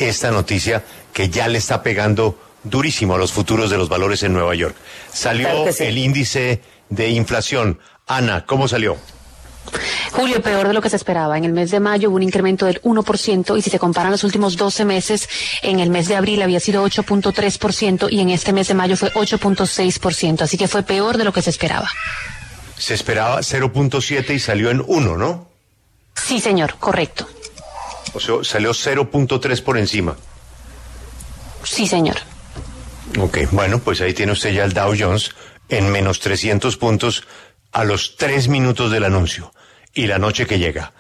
esta noticia que ya le está pegando durísimo a los futuros de los valores en Nueva York. Salió Claro sí. El índice de inflación. Ana, ¿cómo salió? Julio, peor de lo que se esperaba. En el mes de mayo hubo un incremento del 1% y si se comparan los últimos 12 meses, en el mes de abril había sido 8.3% y en este mes de mayo fue 8.6%. Así que fue peor de lo que se esperaba. Se esperaba 0.7 y salió en 1, ¿no? Sí, señor, correcto. O sea, salió 0.3 por encima. Sí, señor. Ok, bueno, pues ahí tiene usted ya el Dow Jones en menos 300 puntos a los 3 minutos del anuncio y la noche que llega.